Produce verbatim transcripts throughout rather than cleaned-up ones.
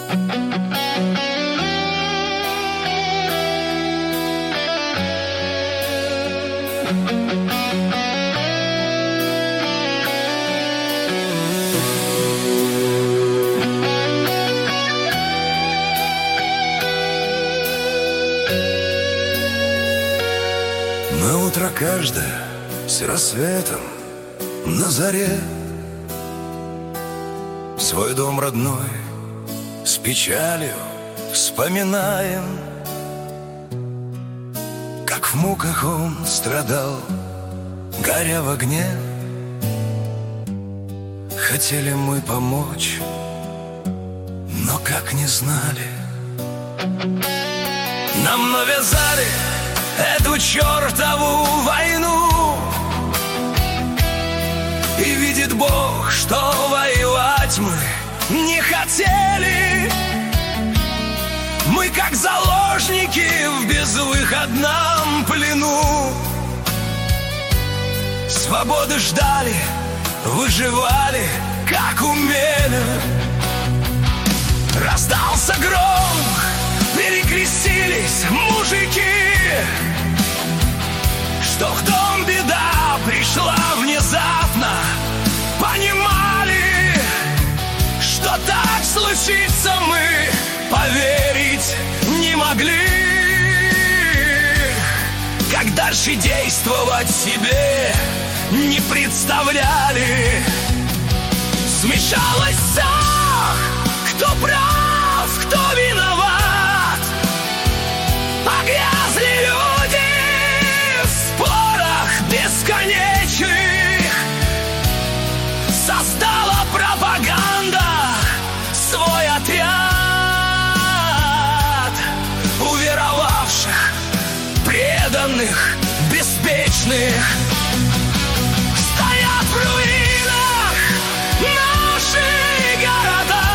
На утро каждое с рассветом на заре свой дом родной с печалью вспоминаем, как в муках он страдал, горя в огне. Хотели мы помочь, но как не знали. Нам навязали эту чертову войну, и видит Бог, что воевать мы не хотели. Мы как заложники в безвыходном плену, свободы ждали, выживали, как умели. Раздался гром, перекрестились мужики, что в дом беда пришла внезапно. Понимали, что так случится, мы поверить не могли. Как дальше действовать себе не представляли. Смешалось все, кто прав, кто виноват. Погрязли люди в спорах бесконечных. Создала пропаганда свой отряд уверовавших, преданных, беспечных. Стоят в руинах наши города,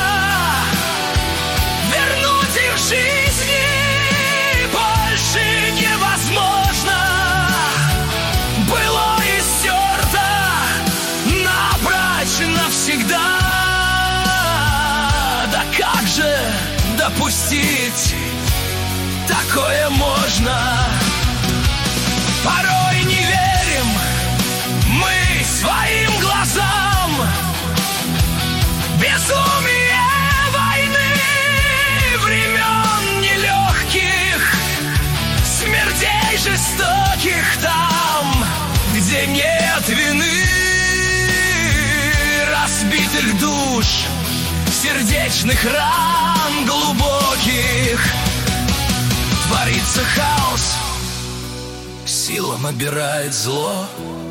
вернуть их жизни больше невозможно. Было истерто напрочь навсегда. Да как же допустить такое можно? Порой не верим мы своим глазам. Безумие войны, времен нелегких, смертей жестоких там, где нет вины, разбитых душ, сердечных ран глубоких. Творится хаос, сила набирает зло.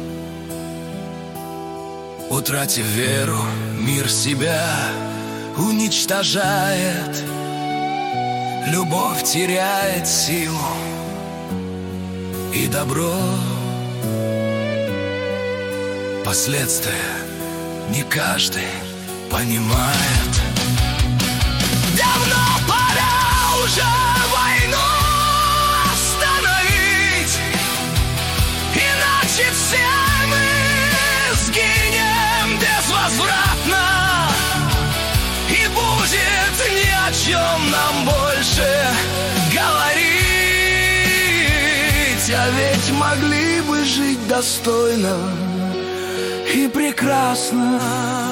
Утратив веру, мир себя уничтожает. Любовь теряет силу и добро. Последствия не каждый понимает. Давно пора уже войну остановить, иначе все мы сгинем безвозвратно. И будет ни о чем нам больше говорить. А ведь могли бы жить достойно и прекрасно.